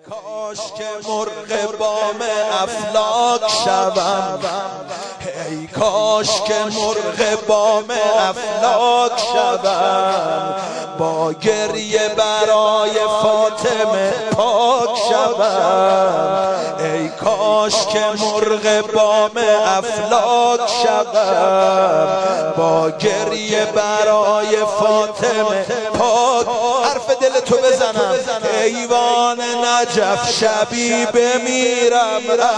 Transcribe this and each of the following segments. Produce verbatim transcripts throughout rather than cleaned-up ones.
کاش که مرغ بام افلاک شوم، ای کاش که مرغ بام افلاک شوم، با گریه برای فاطمه پاک شوم. ای کاش که مرغ بام افلاک شوم، با گریه برای فاطمه پاک. حرف دل تو بزنم ایوان نجف شبی بمیرم،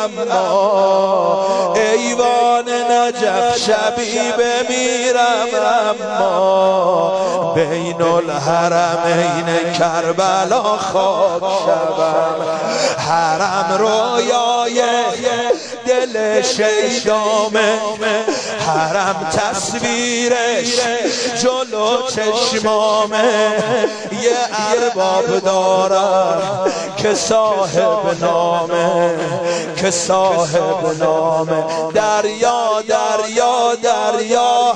اما ایوان نجف شبی بمیرم، اما بین الحرمین کربلا خاک شوم. حرم رویای دل شیدامه، حرم تصویرش جلو چشمامه. یه ارباب دارم که صاحب نامه، که صاحب نامه. دریا دریا دریا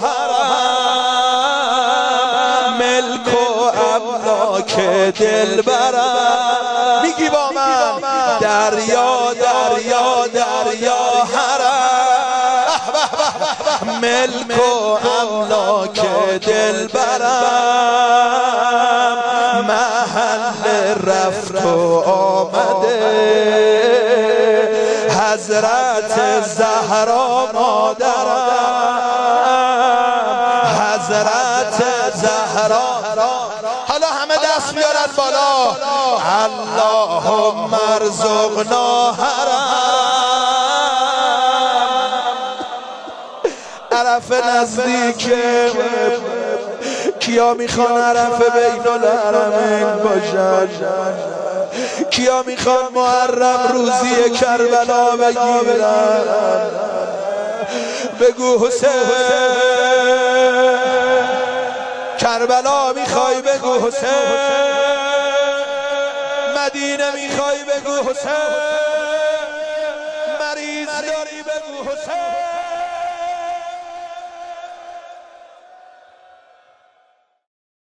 حرم، ملک و املاک دلبرم. میگی با من دریا دریا دریا حرم، ملک و املاک دلبرم. محل رفت و آمده حضرت زهرا مادرم، حضرت زهرا. حالا همه دست بیارن بالا. اللهم ارزقنا حرم. عرف نزدیکه، کیا میخوان عرف بین الحرمین باشن؟ کیا میخوان محرم روزی کربلا بگیرن؟ بگو حسین. کربلا میخوای بگو حسین. مدینه میخوای بگو حسین. مریض داری بگو حسین.